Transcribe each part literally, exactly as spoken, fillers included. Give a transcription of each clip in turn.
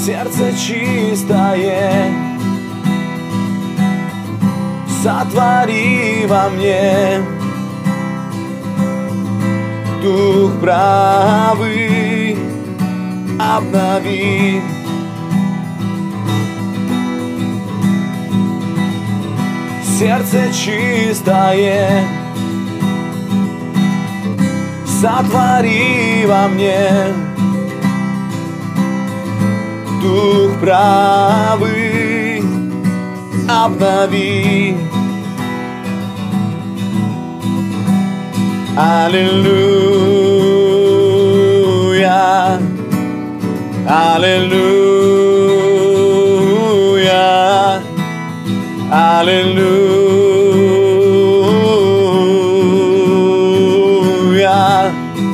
Сердце чистое сотвори во мне, дух правый обнови. Сердце чистое сотвори во мне, дух правый обнови. Аллилуйя, аллилуйя, аллилуйя,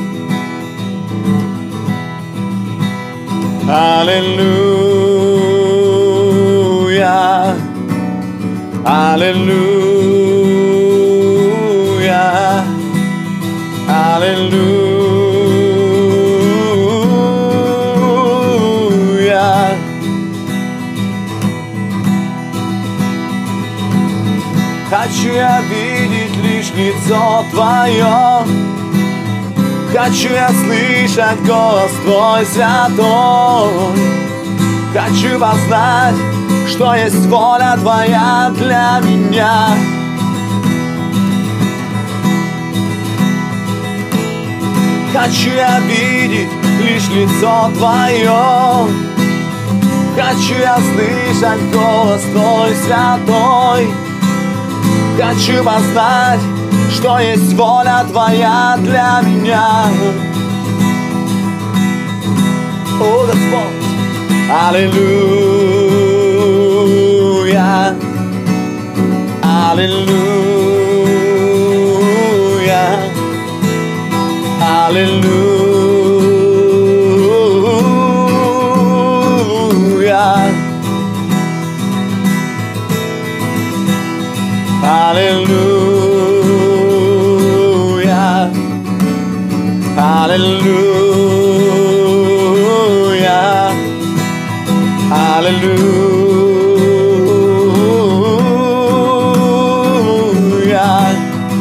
аллилуйя, аллилуйя, аллилуйя. Хочу я видеть лишь лицо Твое, хочу я слышать голос Твой святой, хочу познать, что есть воля Твоя для меня. Хочу я видеть лишь лицо Твое, хочу я слышать голос Твой святой, хочу познать, что есть воля Твоя для меня. О, Господь! Аллилуйя, аллилуйя, аллилуйя, аллилуйя, аллилуйя, аллилуйя.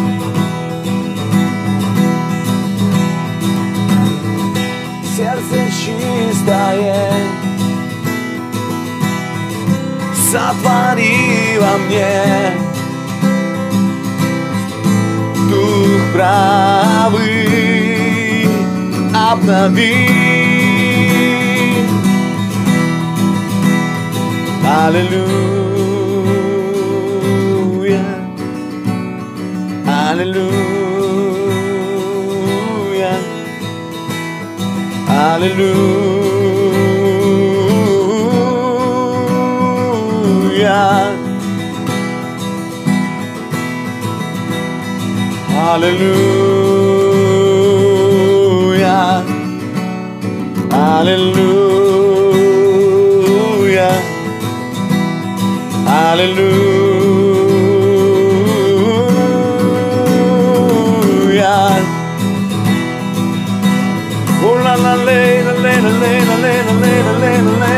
Сердце чистое сотвори во мне, дух правый обнови. Аллилуйя, аллилуйя, аллилуйя, аллилуйя, аллилуйя, аллилуйя. Oh la la la la la la la la la la la.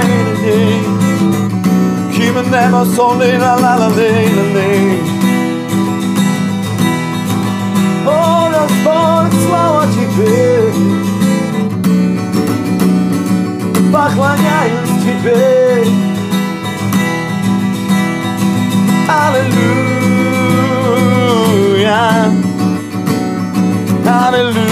Keep it never so la la la la la. Oh, Господь, слава Тебе, поклоняюсь Тебе. Аллилуйя, аллилуйя.